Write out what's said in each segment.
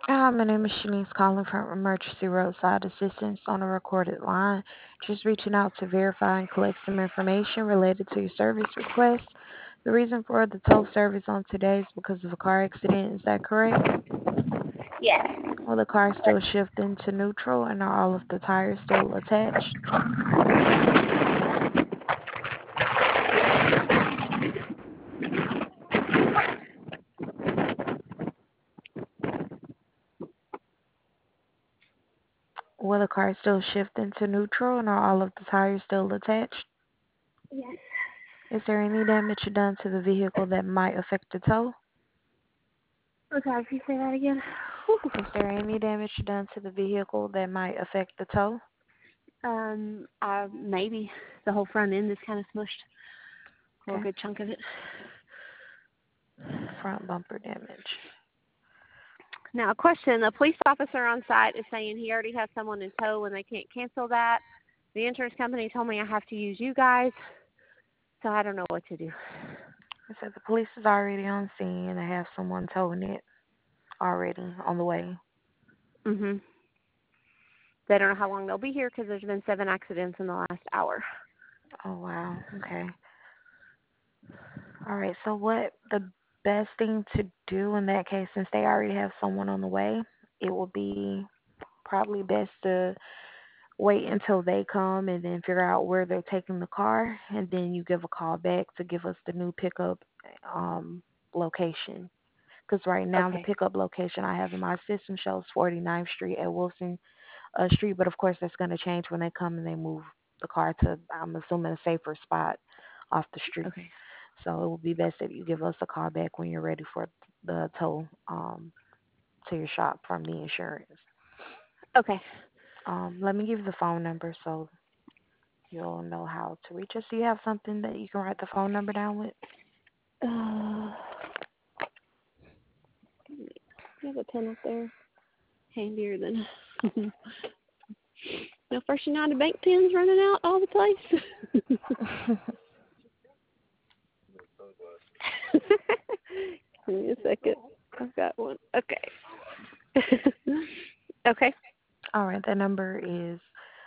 My name is Shanice calling from Emergency Roadside Assistance on a recorded line. Just reaching out to verify and collect some information related to your service request. The reason for the tow service on today is because of a car accident. Is that correct? Yes. Will the car still shift into neutral and are all of the tires still attached? Will the car still shift into neutral and are all of the tires still attached? Yes. Is there any damage done to the vehicle that might affect the tow? Okay, if you say that again. Whew. Is there any damage done to the vehicle that might affect the tow? Maybe the whole front end is kind of smushed, or a Okay. good chunk of it. Front bumper damage. Now, a question: the police officer on site is saying he already has someone in tow, and they can't cancel that. The insurance company told me I have to use you guys, so I don't know what to do. It said the police is already on scene and they have someone towing it already on the way. Mhm. They don't know how long they'll be here because there's been 7 accidents in the last hour. Oh wow. Okay. All right. So what the best thing to do in that case, since they already have someone on the way, it will be probably best to wait until they come and then figure out where they're taking the car, and then you give a call back to give us the new pickup um location. Because right now the Okay. pickup location I have in my system shows 49th Street at Wilson Street, but of course that's going to change when they come and they move the car to, I'm assuming, a safer spot off the street. Okay. So it would be best if you give us a call back when you're ready for the tow to your shop from the insurance. Okay. Let me give you the phone number so you'll know how to reach us. Do you have something that you can write the phone number down with? Uh, you have a pen up there? Handier than. No, First United Bank pens running out all the place. Give me a second. I've got one. Okay. Okay. All right, that number is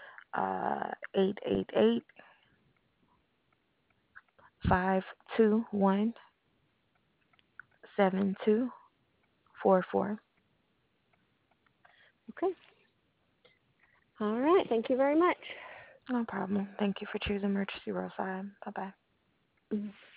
888 521 7244. Okay. All right. Thank you very much. No problem. Thank you for choosing Emergency Roadside. Bye bye. Mhm.